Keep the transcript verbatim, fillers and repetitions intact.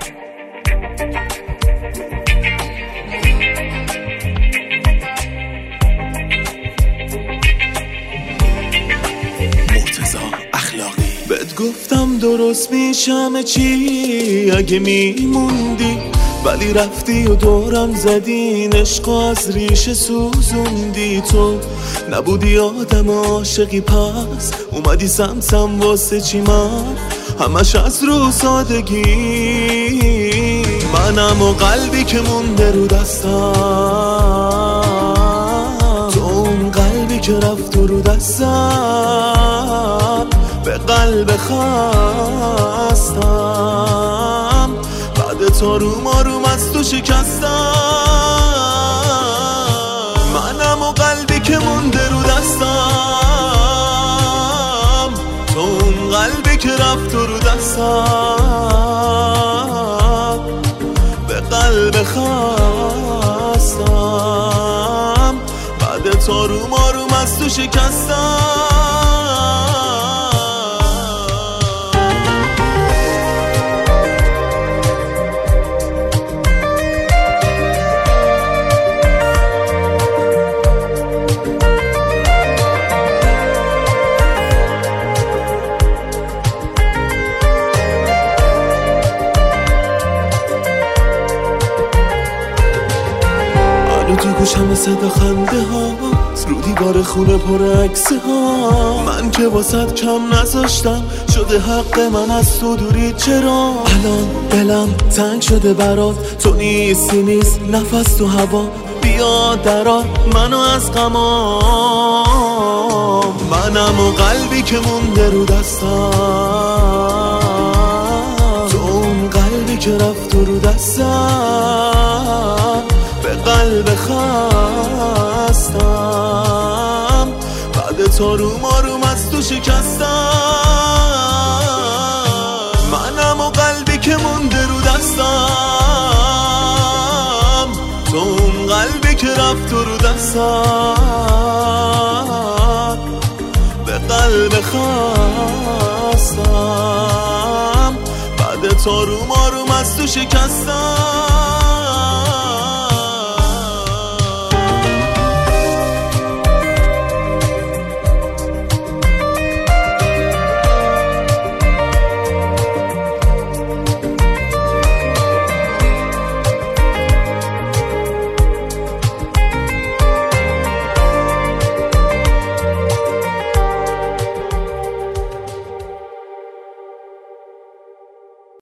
بهت گفتم درست میشم چی اگه میموندی، ولی رفتی و دورم زدی، عشق از ریشه سوزوندی. تو نبودی آدم عاشقی، پس اومدی سمسم واسه چی؟ من همش از رو سادگی، منم و قلبی که مونده رو دستم، تو اون قلبی که رفت رو دستم، به قلب خستم، بعد تو روم آروم از تو شکستم. منم و قلبی که مونده رو دستم، تو اون قلبی که رفت رو دستم، به قلب خستم، بعد تو روم آروم از تو شکستم. تو گوشم صدا خنده ها، رو دیوار خونه پر عکس ها، من که واسد کم نذاشتم، شده حق من از تو دوری. چرا الان دلم تنگ شده برات، تو نیستی نیست نفس تو هوا، بیا درار منو از غمام. منم و قلبی که مونده رو دستم، تو اون قلبی که رفت رو دستم، به قلب خستم، بعد تو روم آروم از تو شکستم. منم و قلبی که مونده رو دستم، تو اون قلبی که رفت رو دستم، به قلب خستم، بعد تو روم آروم از تو شکستم.